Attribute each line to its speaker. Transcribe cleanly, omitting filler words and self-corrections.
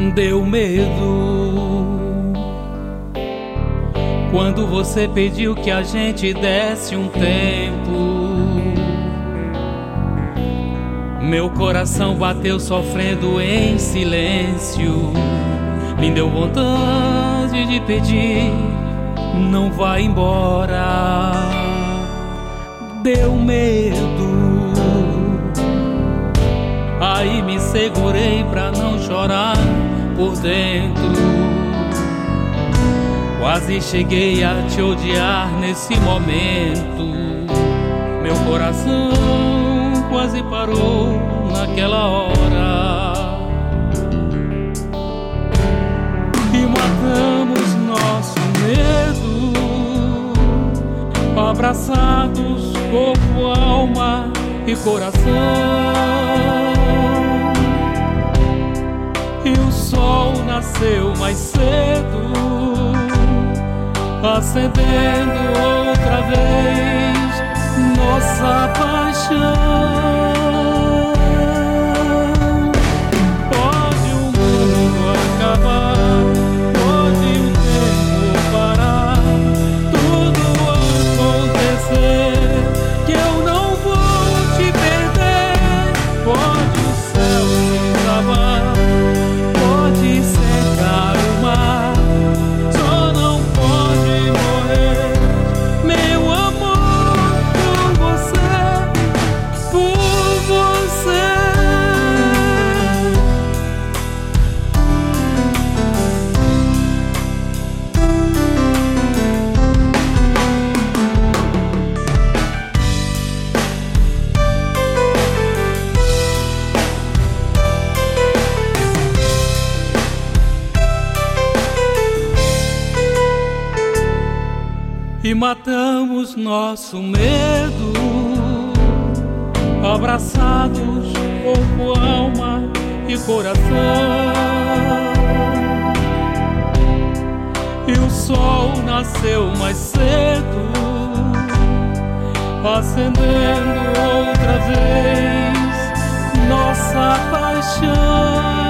Speaker 1: Deu medo quando você pediu que a gente desse um tempo. Meu coração bateu sofrendo em silêncio. Me deu vontade de pedir, não vai embora. Deu medo, aí me segurei pra não chorar por dentro. Quase cheguei a te odiar nesse momento. Meu coração quase parou naquela hora. E matamos nosso medo, abraçados, corpo, alma e coração. E o sol nasceu mais cedo, acendendo outra vez nossa paixão. Pode o mundo acabar, pode o tempo parar, tudo acontecer, que eu não vou te perder. Pode o céu desabar, pode secar o mar, só não pode morrer meu amor por você, por você. E matamos nosso medo, abraçados, corpo, alma e coração. E o sol nasceu mais cedo, acendendo outra vez nossa paixão.